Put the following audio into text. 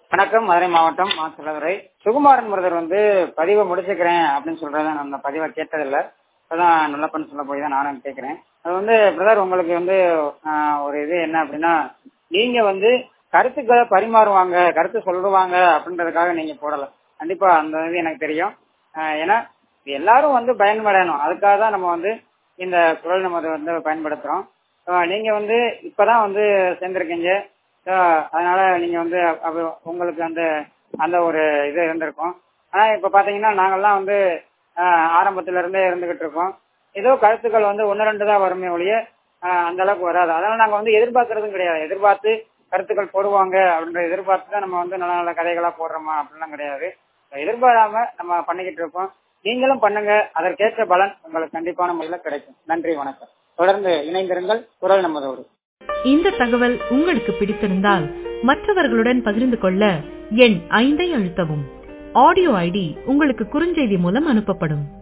வணக்கம். மதுரை மாவட்டம் மாசிலதுரை. சுகுமாரன் பிரதர் பதிவை முடிச்சுக்கிறேன் அப்படின்னு சொல்றத நான் அந்த பதிவை கேட்டதில்ல. இப்பதான் நல்லப்பன்னு சொல்ல போய் தான் நானும் கேட்கிறேன். அது பிரதர் உங்களுக்கு ஒரு இது என்ன அப்படின்னா, நீங்க கருத்துக்களை பரிமாறுவாங்க, கருத்து சொல்லுவாங்க அப்படின்றதுக்காக நீங்க போடல. கண்டிப்பா அந்த இது எனக்கு தெரியும். ஏன்னா எல்லாரும் பயன்படணும், அதுக்காக தான் நம்ம இந்த குரல் நம்ம பயன்படுத்துறோம். நீங்க இப்பதான் சேர்ந்திருக்கீங்க. அதனால நீங்க உங்களுக்கு அந்த ஒரு இது இருந்திருக்கும். ஆனா இப்ப பாத்தீங்கன்னா நாங்கெல்லாம் ஆரம்பத்துல இருந்தே இருந்துகிட்டு இருக்கோம். ஏதோ கருத்துக்கள் ஒன்னு ரெண்டு தான் வருமே ஒழிய அந்த அளவுக்கு வராது. அதனால நாங்க எதிர்பார்க்கறதும் கிடையாது. எதிர்பார்த்து கருத்துக்கள் போடுவாங்க அப்படின்ற எதிர்பார்த்து தான் நம்ம நல்ல நல்ல கதைகளா போடுறோமா அப்படிலாம் கிடையாது. எதிர்பாராம நம்ம பண்ணிக்கிட்டு இருக்கோம். நீங்களும் பண்ணுங்க, அதற்கேற்ற பலன் உங்களுக்கு கண்டிப்பான முறையில் கிடைக்கும். நன்றி, வணக்கம். தொடர்ந்து இணைந்திருங்கள். குரல் நமதோடு. இந்த தகவல் உங்களுக்கு பிடித்திருந்தால் மற்றவர்களுடன் பகிர்ந்து கொள்ள எண் 5 அழுத்தவும். ஆடியோ ஐடி உங்களுக்கு குறுஞ்செய்தி மூலம் அனுப்பப்படும்.